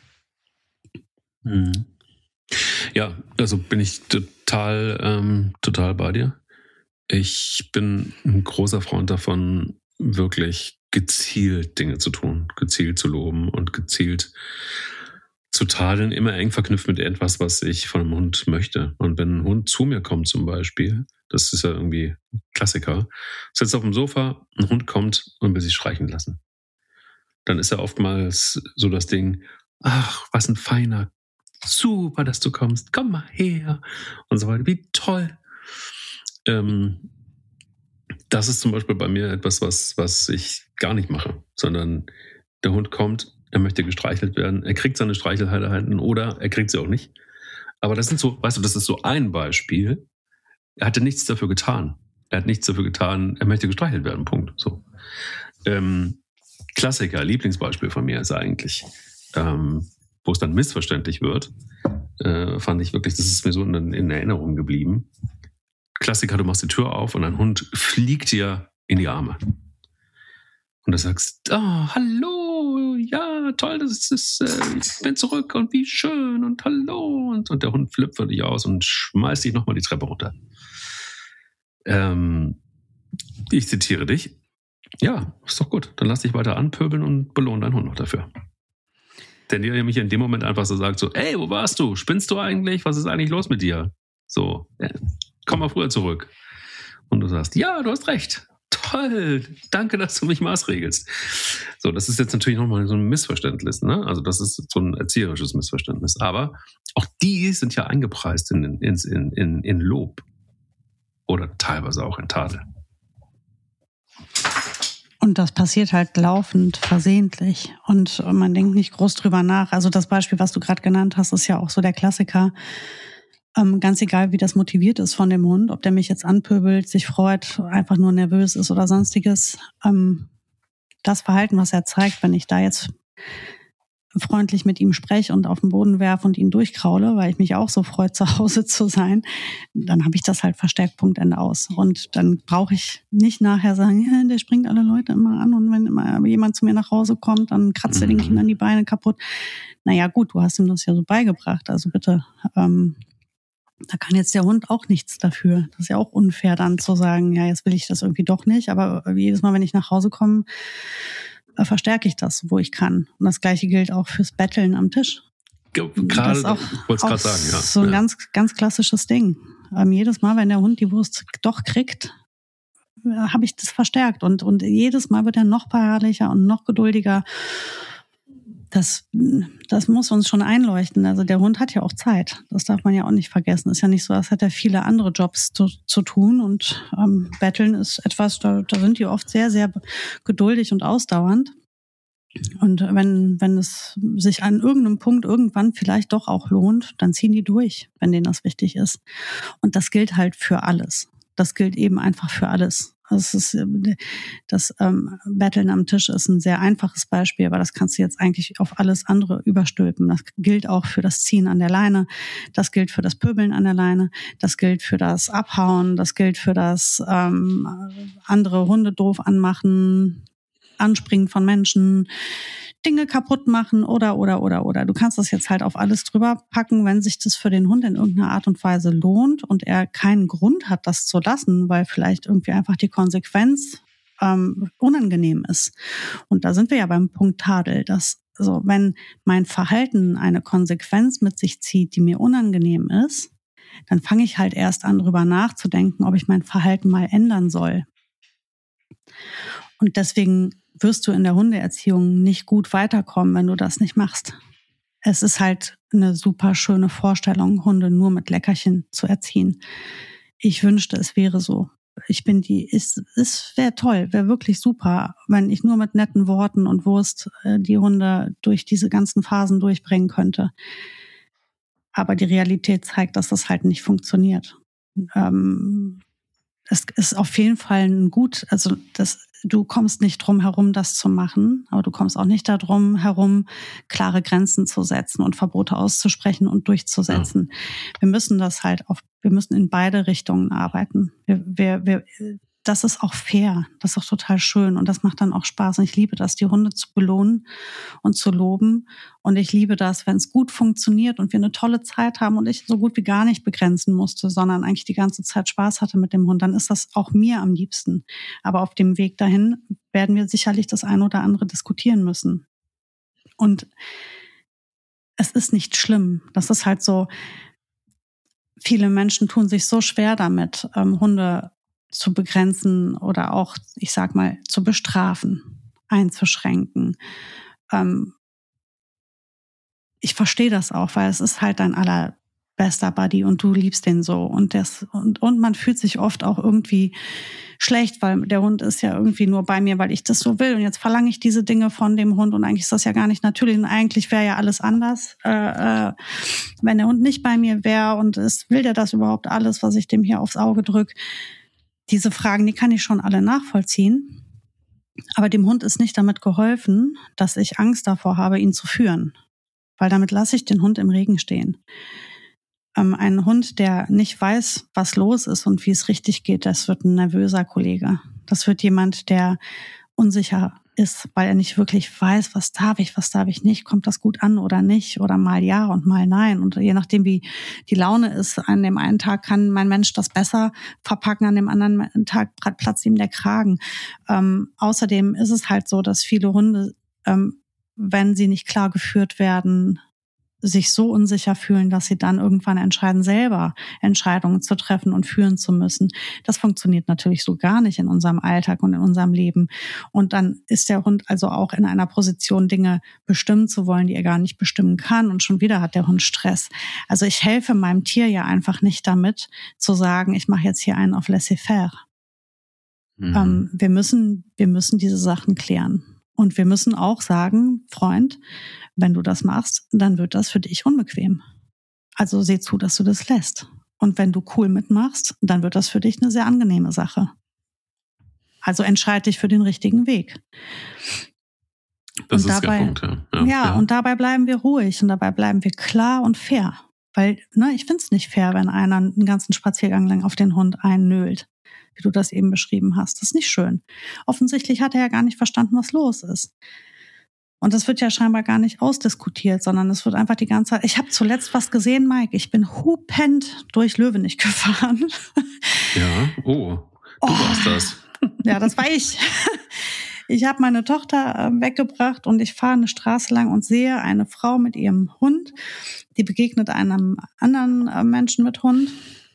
Mhm. Ja, also bin ich total, ähm, total bei dir. Ich bin ein großer Freund davon, wirklich gezielt Dinge zu tun, gezielt zu loben und gezielt zu tadeln, immer eng verknüpft mit etwas, was ich von einem Hund möchte. Und wenn ein Hund zu mir kommt zum Beispiel, das ist ja irgendwie ein Klassiker, sitzt auf dem Sofa, ein Hund kommt und will sich streichen lassen. Dann ist ja oftmals so das Ding, ach, was ein feiner, super, dass du kommst, komm mal her und so weiter, wie toll. Ähm, das ist zum Beispiel bei mir etwas, was, was ich gar nicht mache, sondern der Hund kommt, er möchte gestreichelt werden, er kriegt seine Streicheleinheiten oder er kriegt sie auch nicht. Aber das sind so, weißt du, das ist so ein Beispiel. Er hatte nichts dafür getan. Er hat nichts dafür getan, er möchte gestreichelt werden, Punkt. So. Ähm, Klassiker, Lieblingsbeispiel von mir ist eigentlich, ähm, wo es dann missverständlich wird, äh, fand ich wirklich, das ist mir so in, in Erinnerung geblieben. Klassiker, du machst die Tür auf und ein Hund fliegt dir in die Arme. Und du sagst, oh, hallo, ja, toll, das ist, äh, ich bin zurück und wie schön und hallo. Und, und der Hund flippt für dich aus und schmeißt dich nochmal die Treppe runter. Ähm, ich zitiere dich. Ja, ist doch gut. Dann lass dich weiter anpöbeln und belohne deinen Hund noch dafür. Denn der nämlich in dem Moment einfach so sagt so, ey, wo warst du? Spinnst du eigentlich? Was ist eigentlich los mit dir? So, äh, komm mal früher zurück. Und du sagst, ja, du hast recht. Toll, danke, dass du mich maßregelst. So, das ist jetzt natürlich nochmal so ein Missverständnis, ne? Also das ist so ein erzieherisches Missverständnis. Aber auch die sind ja eingepreist in, in, in, in, in Lob. Oder teilweise auch in Tadel. Und das passiert halt laufend, versehentlich. Und man denkt nicht groß drüber nach. Also das Beispiel, was du gerade genannt hast, ist ja auch so der Klassiker. Ähm, ganz egal, wie das motiviert ist von dem Hund, ob der mich jetzt anpöbelt, sich freut, einfach nur nervös ist oder sonstiges. Ähm, das Verhalten, was er zeigt, wenn ich da jetzt freundlich mit ihm spreche und auf den Boden werfe und ihn durchkraule, weil ich mich auch so freue, zu Hause zu sein, dann habe ich das halt verstärkt, Punkt, Ende aus. Und dann brauche ich nicht nachher sagen, ja, der springt alle Leute immer an und wenn immer jemand zu mir nach Hause kommt, dann kratzt er den Kindern die Beine kaputt. Naja gut, du hast ihm das ja so beigebracht, also bitte, ähm, da kann jetzt der Hund auch nichts dafür. Das ist ja auch unfair dann zu sagen, ja, jetzt will ich das irgendwie doch nicht, aber jedes Mal, wenn ich nach Hause komme, verstärke ich das, wo ich kann. Und das Gleiche gilt auch fürs Betteln am Tisch. Gerade, auch, wollte es gerade sagen, ja. So ein ja. ganz, ganz klassisches Ding. Ähm, jedes Mal, wenn der Hund die Wurst doch kriegt, äh, habe ich das verstärkt. Und, und jedes Mal wird er noch beharrlicher und noch geduldiger. Das, das muss uns schon einleuchten. Also der Hund hat ja auch Zeit. Das darf man ja auch nicht vergessen. Ist ja nicht so, als hätte er viele andere Jobs zu, zu tun. Und ähm, Betteln ist etwas, da, da sind die oft sehr, sehr geduldig und ausdauernd. Und wenn, wenn es sich an irgendeinem Punkt irgendwann vielleicht doch auch lohnt, dann ziehen die durch, wenn denen das wichtig ist. Und das gilt halt für alles. Das gilt eben einfach für alles. Also es ist, das ähm, Betteln am Tisch ist ein sehr einfaches Beispiel, aber das kannst du jetzt eigentlich auf alles andere überstülpen. Das gilt auch für das Ziehen an der Leine, das gilt für das Pöbeln an der Leine, das gilt für das Abhauen, das gilt für das ähm, andere Hunde doof anmachen, Anspringen von Menschen, Dinge kaputt machen oder, oder, oder, oder. Du kannst das jetzt halt auf alles drüber packen, wenn sich das für den Hund in irgendeiner Art und Weise lohnt und er keinen Grund hat, das zu lassen, weil vielleicht irgendwie einfach die Konsequenz ähm, unangenehm ist. Und da sind wir ja beim Punkt Tadel, dass so, wenn mein Verhalten eine Konsequenz mit sich zieht, die mir unangenehm ist, dann fange ich halt erst an, drüber nachzudenken, ob ich mein Verhalten mal ändern soll. Und deswegen wirst du in der Hundeerziehung nicht gut weiterkommen, wenn du das nicht machst. Es ist halt eine super schöne Vorstellung, Hunde nur mit Leckerchen zu erziehen. Ich wünschte, es wäre so. Ich bin die, es, es wäre toll, wäre wirklich super, wenn ich nur mit netten Worten und Wurst äh, die Hunde durch diese ganzen Phasen durchbringen könnte. Aber die Realität zeigt, dass das halt nicht funktioniert. Ähm, es ist auf jeden Fall ein Gut, also das, du kommst nicht drum herum, das zu machen, aber du kommst auch nicht darum herum, klare Grenzen zu setzen und Verbote auszusprechen und durchzusetzen. Ja. Wir müssen das halt auf, wir müssen in beide Richtungen arbeiten. Wir, wir, wir, das ist auch fair, das ist auch total schön und das macht dann auch Spaß. Und ich liebe das, die Hunde zu belohnen und zu loben. Und ich liebe das, wenn es gut funktioniert und wir eine tolle Zeit haben und ich so gut wie gar nicht begrenzen musste, sondern eigentlich die ganze Zeit Spaß hatte mit dem Hund. Dann ist das auch mir am liebsten. Aber auf dem Weg dahin werden wir sicherlich das eine oder andere diskutieren müssen. Und es ist nicht schlimm. Das ist halt so, viele Menschen tun sich so schwer damit, ähm, Hunde zu begrenzen oder auch, ich sag mal, zu bestrafen, einzuschränken. Ähm, ich verstehe das auch, weil es ist halt ein aller, bester Buddy und du liebst den so. Und, das, und, und man fühlt sich oft auch irgendwie schlecht, weil der Hund ist ja irgendwie nur bei mir, weil ich das so will. Und jetzt verlange ich diese Dinge von dem Hund und eigentlich ist das ja gar nicht natürlich. Und eigentlich wäre ja alles anders, äh, äh, wenn der Hund nicht bei mir wäre und ist, will der das überhaupt alles, was ich dem hier aufs Auge drücke. Diese Fragen, die kann ich schon alle nachvollziehen. Aber dem Hund ist nicht damit geholfen, dass ich Angst davor habe, ihn zu führen. Weil damit lasse ich den Hund im Regen stehen. Ähm, ein Hund, der nicht weiß, was los ist und wie es richtig geht, das wird ein nervöser Kollege. Das wird jemand, der unsicher ist, weil er nicht wirklich weiß, was darf ich, was darf ich nicht, kommt das gut an oder nicht oder mal ja und mal nein. Und je nachdem, wie die Laune ist, an dem einen Tag kann mein Mensch das besser verpacken, an dem anderen Tag platzt ihm der Kragen. Ähm, außerdem ist es halt so, dass viele Hunde, ähm, wenn sie nicht klar geführt werden, sich so unsicher fühlen, dass sie dann irgendwann entscheiden, selber Entscheidungen zu treffen und führen zu müssen. Das funktioniert natürlich so gar nicht in unserem Alltag und in unserem Leben. Und dann ist der Hund also auch in einer Position, Dinge bestimmen zu wollen, die er gar nicht bestimmen kann. Und schon wieder hat der Hund Stress. Also ich helfe meinem Tier ja einfach nicht damit, zu sagen, ich mache jetzt hier einen auf laissez-faire. Mhm. Ähm, wir müssen, wir müssen diese Sachen klären. Und wir müssen auch sagen, Freund, wenn du das machst, dann wird das für dich unbequem. Also seh zu, dass du das lässt. Und wenn du cool mitmachst, dann wird das für dich eine sehr angenehme Sache. Also entscheide dich für den richtigen Weg. Das und ist dabei, der Punkt, ja. Ja, ja, ja. Und dabei bleiben wir ruhig und dabei bleiben wir klar und fair. Weil, ne, ich finde es nicht fair, wenn einer einen ganzen Spaziergang lang auf den Hund einnölt, wie du das eben beschrieben hast. Das ist nicht schön. Offensichtlich hat er ja gar nicht verstanden, was los ist. Und das wird ja scheinbar gar nicht ausdiskutiert, sondern es wird einfach die ganze Zeit... Ich habe zuletzt was gesehen, Mike. Ich bin hupend durch Löwenich gefahren. Ja, oh, du oh. warst das. Ja, das war ich. Ich habe meine Tochter weggebracht und ich fahre eine Straße lang und sehe eine Frau mit ihrem Hund, die begegnet einem anderen Menschen mit Hund.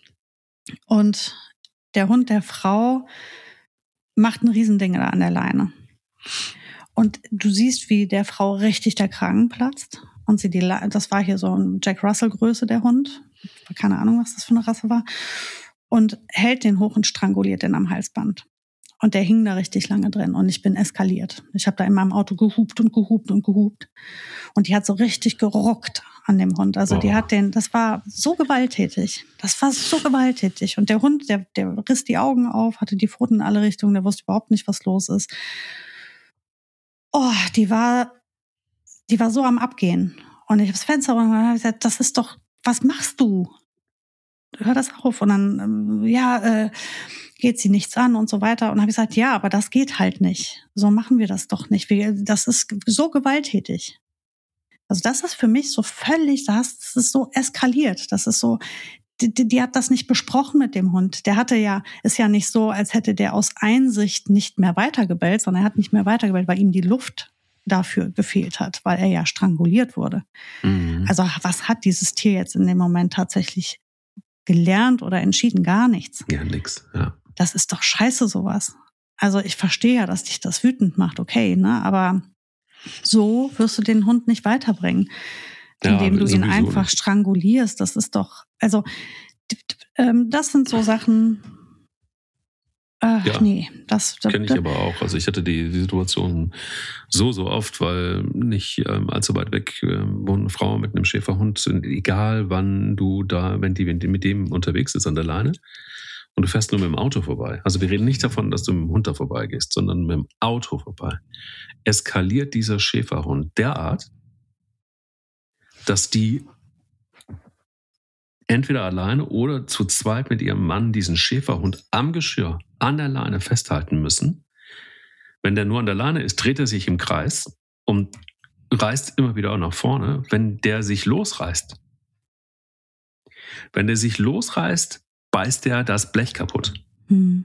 Und der Hund der Frau macht ein Riesending da an der Leine. Und du siehst, wie der Frau richtig der Kragen platzt. Und sie die, das war hier so ein Jack Russell-Größe, der Hund. Keine Ahnung, was das für eine Rasse war. Und hält den hoch und stranguliert den am Halsband. Und der hing da richtig lange drin. Und ich bin eskaliert. Ich habe da in meinem Auto gehupt und gehupt und gehupt. Und die hat so richtig geruckt an dem Hund. Also oh. die hat den, das war so gewalttätig. Das war so gewalttätig. Und der Hund, der, der riss die Augen auf, hatte die Pfoten in alle Richtungen. Der wusste überhaupt nicht, was los ist. Oh, die war, die war so am Abgehen. Und ich habe das Fenster runter und habe gesagt, das ist doch, was machst du? Hör das auf. Und dann, ja, äh, geht sie nichts an und so weiter. Und habe ich gesagt, ja, aber das geht halt nicht. So machen wir das doch nicht. Wir, das ist so gewalttätig. Also das ist für mich so völlig, das ist so eskaliert. Das ist so, die, die, die hat das nicht besprochen mit dem Hund. Der hatte ja, ist ja nicht so, als hätte der aus Einsicht nicht mehr weitergebellt, sondern er hat nicht mehr weitergebellt, weil ihm die Luft dafür gefehlt hat, weil er ja stranguliert wurde. Mhm. Also was hat dieses Tier jetzt in dem Moment tatsächlich gelernt oder entschieden? Gar nichts. Ja, nix, ja. Das ist doch scheiße, sowas. Also ich verstehe ja, dass dich das wütend macht, okay, ne? Aber so wirst du den Hund nicht weiterbringen, indem ja, du ihn einfach nicht strangulierst. Das ist doch, also das sind so Sachen, ach ja, nee. Das, das kenne ich aber auch. Also ich hatte die, die Situation so, so oft, weil nicht ähm, allzu weit weg ähm, wohnt eine Frau mit einem Schäferhund, egal wann du da, wenn die, wenn die mit dem unterwegs ist an der Leine, und du fährst nur mit dem Auto vorbei. Also wir reden nicht davon, dass du mit dem Hund da vorbeigehst, sondern mit dem Auto vorbei. Eskaliert dieser Schäferhund derart, dass die entweder alleine oder zu zweit mit ihrem Mann diesen Schäferhund am Geschirr, an der Leine festhalten müssen. Wenn der nur an der Leine ist, dreht er sich im Kreis und reißt immer wieder auch nach vorne. Wenn der sich losreißt, wenn der sich losreißt, beißt der das Blech kaputt. Mhm.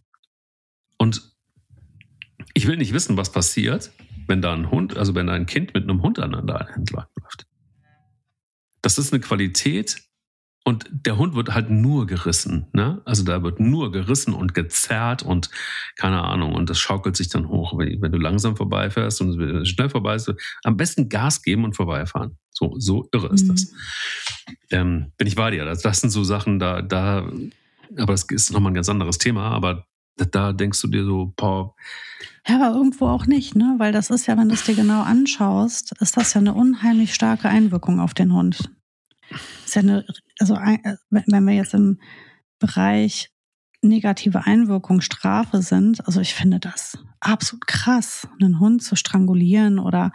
Und ich will nicht wissen, was passiert, wenn da ein Hund, also wenn da ein Kind mit einem Hund aneinander entlang läuft. Das ist eine Qualität Und der Hund wird halt nur gerissen, ne? Also da wird nur gerissen und gezerrt und keine Ahnung. Und das schaukelt sich dann hoch. Wenn du langsam vorbeifährst und schnell vorbei ist, am besten Gas geben und vorbeifahren. So, so irre ist das. Mhm. Ähm, bin ich bei dir. Das, das sind so Sachen, da, da, aber das ist nochmal ein ganz anderes Thema, aber da, da denkst du dir so, boah. Ja, aber irgendwo auch nicht, ne? Weil das ist ja, wenn du es dir genau anschaust, ist das ja eine unheimlich starke Einwirkung auf den Hund. Ist ja eine, also wenn wir jetzt im Bereich negative Einwirkung, Strafe sind, also ich finde das absolut krass, einen Hund zu strangulieren oder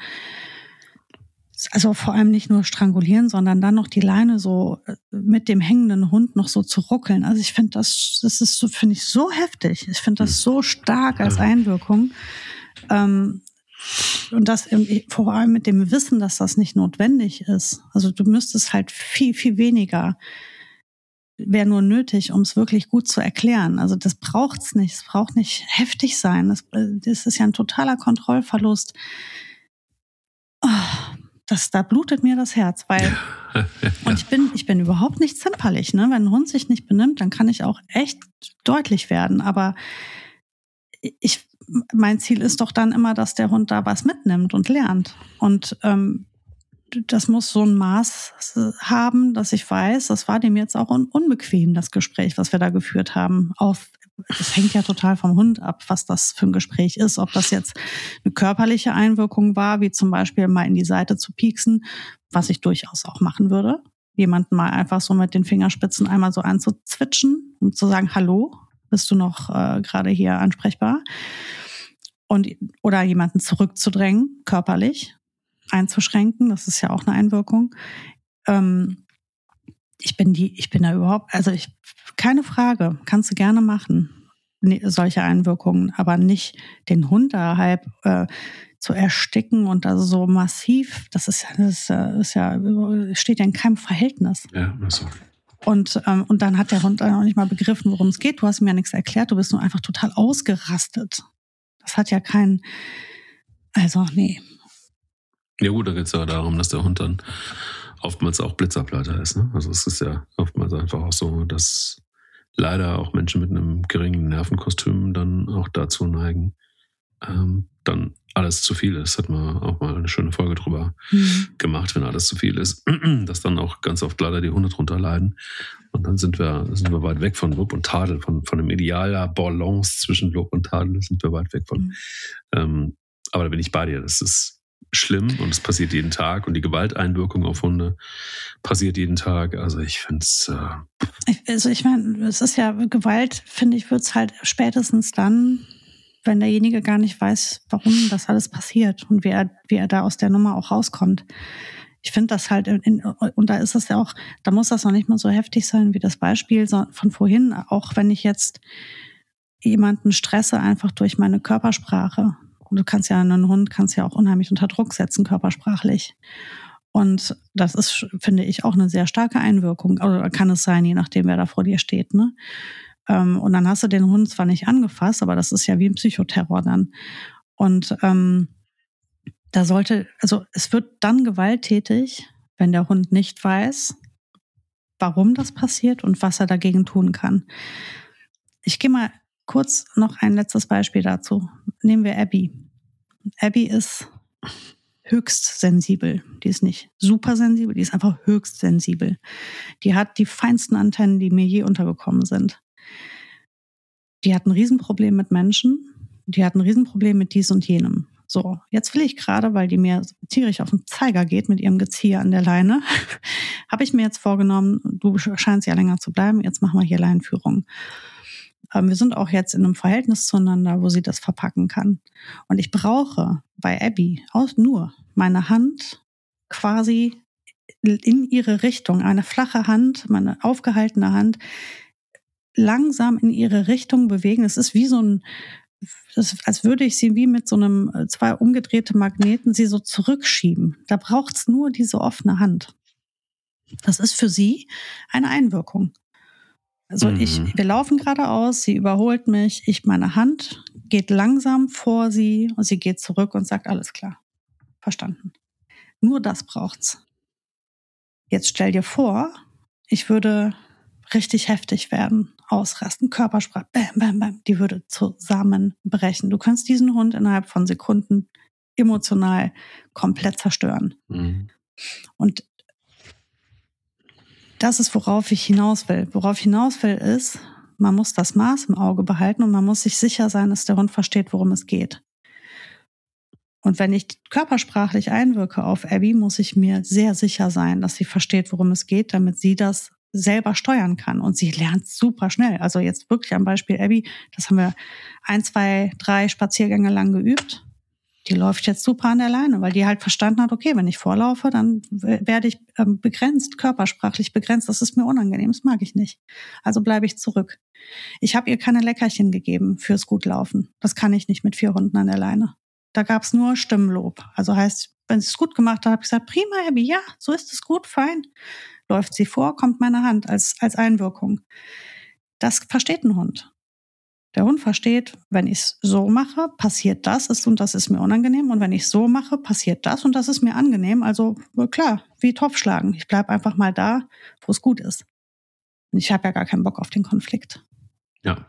also vor allem nicht nur strangulieren, sondern dann noch die Leine so mit dem hängenden Hund noch so zu ruckeln. Also ich finde das, das ist so, finde ich so heftig. Ich finde das so stark als Einwirkung. Ähm, Und das vor allem mit dem Wissen, dass das nicht notwendig ist. Also du müsstest halt viel, viel weniger, wäre nur nötig, um es wirklich gut zu erklären. Also das braucht's nicht. Es braucht nicht heftig sein. Das, das ist ja ein totaler Kontrollverlust. Oh, das, da blutet mir das Herz, weil und ich bin, ich bin überhaupt nicht zimperlich. Ne? Wenn ein Hund sich nicht benimmt, dann kann ich auch echt deutlich werden. Aber ich mein Ziel ist doch dann immer, dass der Hund da was mitnimmt und lernt. Und ähm, das muss so ein Maß haben, dass ich weiß, das war dem jetzt auch un- unbequem, das Gespräch, was wir da geführt haben. Auf, das hängt ja total vom Hund ab, was das für ein Gespräch ist. Ob das jetzt eine körperliche Einwirkung war, wie zum Beispiel mal in die Seite zu pieksen, was ich durchaus auch machen würde. Jemanden mal einfach so mit den Fingerspitzen einmal so anzuzwitschen, um zu sagen, hallo, bist du noch äh, gerade hier ansprechbar? Und, oder jemanden zurückzudrängen, körperlich einzuschränken, das ist ja auch eine Einwirkung. Ähm, ich bin die, ich bin da überhaupt, also ich, keine Frage, kannst du gerne machen, ne, solche Einwirkungen, aber nicht den Hund da halb äh, zu ersticken und also so massiv, das ist ja, das ist ja, steht ja in keinem Verhältnis. Ja, also. Und, ähm, und dann hat der Hund dann auch nicht mal begriffen, worum es geht. Du hast ihm ja nichts erklärt, du bist nur einfach total ausgerastet. Das hat ja keinen, also nee. Ja gut, da geht es ja darum, dass der Hund dann oftmals auch Blitzableiter ist. Ne? Also es ist ja oftmals einfach auch so, dass leider auch Menschen mit einem geringen Nervenkostüm dann auch dazu neigen, ähm, dann alles zu viel ist. Hat man auch mal eine schöne Folge drüber mhm. gemacht, wenn alles zu viel ist, dass dann auch ganz oft leider die Hunde drunter leiden. Und dann sind wir, sind wir weit weg von Lob und Tadel, von, von dem idealer Balance zwischen Lob und Tadel sind wir weit weg von. Mhm. Ähm, aber da bin ich bei dir. Das ist schlimm und es passiert jeden Tag und die Gewalteinwirkung auf Hunde passiert jeden Tag. Also ich finde es... Äh ich, also ich meine, es ist ja Gewalt, finde ich, wird es halt spätestens dann, wenn derjenige gar nicht weiß, warum das alles passiert und wie er, wie er da aus der Nummer auch rauskommt. Ich finde das halt, in, und da ist es ja auch, da muss das noch nicht mal so heftig sein wie das Beispiel von vorhin, auch wenn ich jetzt jemanden stresse einfach durch meine Körpersprache. Und du kannst ja einen Hund, kannst ja auch unheimlich unter Druck setzen, körpersprachlich. Und das ist, finde ich, auch eine sehr starke Einwirkung. Oder kann es sein, je nachdem, wer da vor dir steht, ne? Und dann hast du den Hund zwar nicht angefasst, aber das ist ja wie ein Psychoterror dann. Und ähm, da sollte, also es wird dann gewalttätig, wenn der Hund nicht weiß, warum das passiert und was er dagegen tun kann. Ich gehe mal kurz noch ein letztes Beispiel dazu. Nehmen wir Abby. Abby ist höchst sensibel. Die ist nicht super sensibel, die ist einfach höchst sensibel. Die hat die feinsten Antennen, die mir je untergekommen sind. Die hat ein Riesenproblem mit Menschen. Die hat ein Riesenproblem mit dies und jenem. So, jetzt will ich gerade, weil die mir tierisch auf den Zeiger geht mit ihrem Gezieher an der Leine, habe ich mir jetzt vorgenommen, du scheinst ja länger zu bleiben, jetzt machen wir hier Leinenführung. Ähm, wir sind auch jetzt in einem Verhältnis zueinander, wo sie das verpacken kann. Und ich brauche bei Abby auch nur meine Hand quasi in ihre Richtung, eine flache Hand, meine aufgehaltene Hand, langsam in ihre Richtung bewegen. Es ist wie so ein, das, als würde ich sie wie mit so einem zwei umgedrehte Magneten sie so zurückschieben. Da braucht's nur diese offene Hand. Das ist für sie eine Einwirkung. Also mhm. ich, wir laufen geradeaus, sie überholt mich, ich meine Hand geht langsam vor sie und sie geht zurück und sagt, alles klar, verstanden. Nur das braucht's. Jetzt stell dir vor, ich würde richtig heftig werden, ausrasten, Körpersprache, bam, bam, bam, die würde zusammenbrechen. Du kannst diesen Hund innerhalb von Sekunden emotional komplett zerstören. Mhm. Und das ist, worauf ich hinaus will. Worauf ich hinaus will, ist, man muss das Maß im Auge behalten und man muss sich sicher sein, dass der Hund versteht, worum es geht. Und wenn ich körpersprachlich einwirke auf Abby, muss ich mir sehr sicher sein, dass sie versteht, worum es geht, damit sie das selber steuern kann. Und sie lernt super schnell. Also jetzt wirklich am Beispiel Abby, das haben wir ein, zwei, drei Spaziergänge lang geübt. Die läuft jetzt super an der Leine, weil die halt verstanden hat, okay, wenn ich vorlaufe, dann werde ich begrenzt, körpersprachlich begrenzt. Das ist mir unangenehm, das mag ich nicht. Also bleibe ich zurück. Ich habe ihr keine Leckerchen gegeben fürs Gutlaufen. Das kann ich nicht mit vier Hunden an der Leine. Da gab es nur Stimmenlob. Also heißt, wenn sie es gut gemacht hat, habe ich gesagt, prima, Abby, ja, so ist es gut, fein. Läuft sie vor, kommt meine Hand als, als Einwirkung. Das versteht ein Hund. Der Hund versteht, wenn ich es so mache, passiert das ist und das ist mir unangenehm. Und wenn ich es so mache, passiert das und das ist mir angenehm. Also klar, wie Topf schlagen. Ich bleibe einfach mal da, wo es gut ist. Und ich habe ja gar keinen Bock auf den Konflikt. Ja.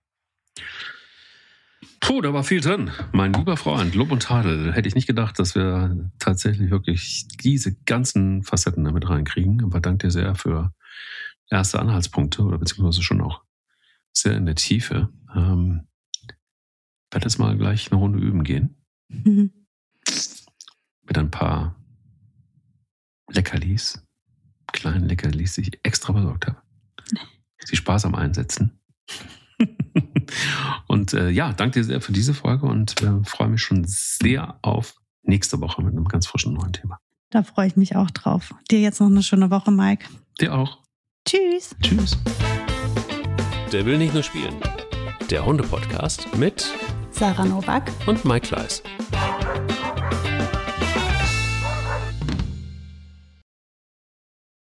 Puh, da war viel drin. Mein lieber Freund, Lob und Tadel. Hätte ich nicht gedacht, dass wir tatsächlich wirklich diese ganzen Facetten damit reinkriegen. Aber danke dir sehr für erste Anhaltspunkte oder beziehungsweise schon auch sehr in der Tiefe. Ähm, werde jetzt mal gleich eine Runde üben gehen. Mhm. Mit ein paar Leckerlis, kleinen Leckerlis, die ich extra besorgt habe. Sie Spaß am Einsetzen. Und äh, ja, danke dir sehr für diese Folge und äh, freue mich schon sehr auf nächste Woche mit einem ganz frischen neuen Thema. Da freue ich mich auch drauf. Dir jetzt noch eine schöne Woche, Mike. Dir auch. Tschüss. Tschüss. Der will nicht nur spielen. Der Hunde-Podcast mit Sarah Nowak und Mike Kleiss.